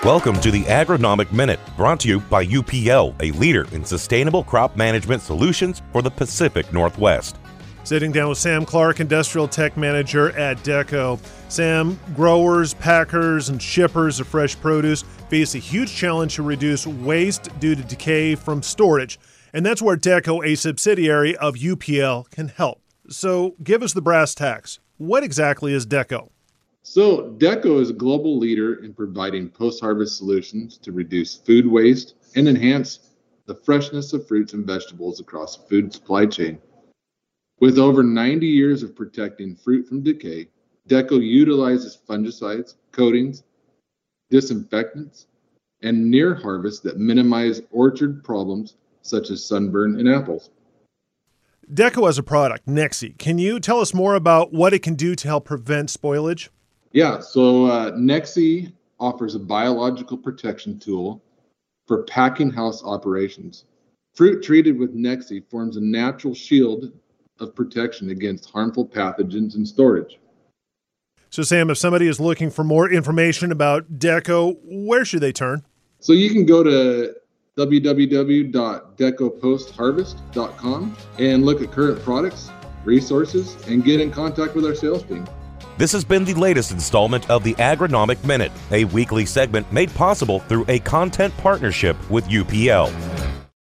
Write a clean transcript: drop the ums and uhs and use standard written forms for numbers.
Welcome to the Agronomic Minute, brought to you by UPL, a leader in sustainable crop management solutions for the Pacific Northwest. Sitting down with Sam Clark, Industrial Tech Manager at Deco. Sam, growers, packers, and shippers of fresh produce face a huge challenge to reduce waste due to decay from storage. And that's where Deco, a subsidiary of UPL, can help. So give us the brass tacks. What exactly is Deco? So Deco is a global leader in providing post-harvest solutions to reduce food waste and enhance the freshness of fruits and vegetables across the food supply chain. With over 90 years of protecting fruit from decay, Deco utilizes fungicides, coatings, disinfectants, and near harvest that minimize orchard problems such as sunburn in apples. Deco has a product, Nexi. Can you tell us more about what it can do to help prevent spoilage? Yeah, so Nexi offers a biological protection tool for packing house operations. Fruit treated with Nexi forms a natural shield of protection against harmful pathogens in storage. So, Sam, if somebody is looking for more information about Deco, where should they turn? So you can go to www.decopostharvest.com and look at current products, resources, and get in contact with our sales team. This has been the latest installment of the Agronomic Minute, a weekly segment made possible through a content partnership with UPL.